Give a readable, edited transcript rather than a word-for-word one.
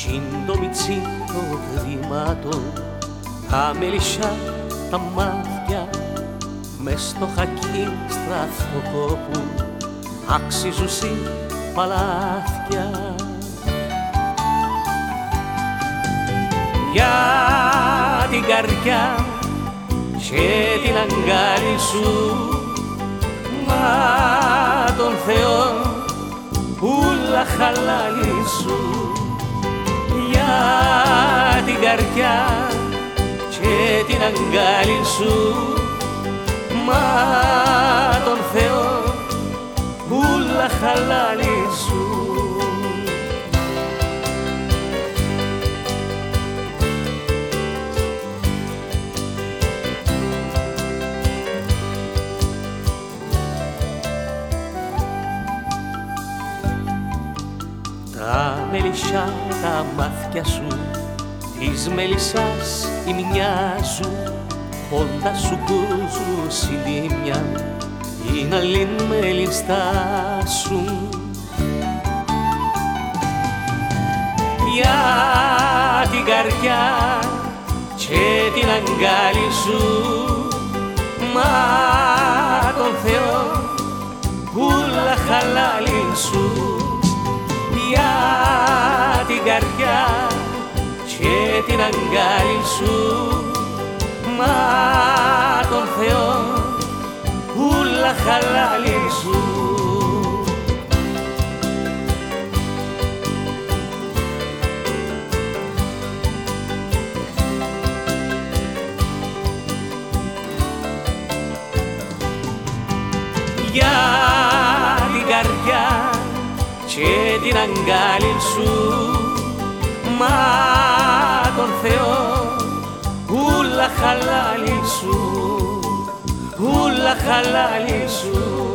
το μιτσί το βήματο, τα μελισσά τα μάτια, μες στο χακί στραφτοκόπου αξίζουσι παλάθια. Για την καρδιά και την αγκάλι σου, μα τον Θεό ούλα χαλάλι σου. Για την καρδιά και την αγκάλι σου, μα τον Θεό ούλα χαλάλι σου. Τα μελισσά τα μάτια σου, της μελισσάς η μοιάζουν, πόντα σου κούζου συντήμια, είναι αλλήν μελιστάσουν. Για την καρδιά και την αγκάλι σου, μα τον Θεό ούλα χαλάλι σου. Για την καρδιά και την αγκάλι σου, μα τον Θεό ούλα χαλάλι σου. Για την καρδιά και την αγκάλι σου, μα τον Θεό ούλα χαλάλι σου, ούλα χαλάλι σου.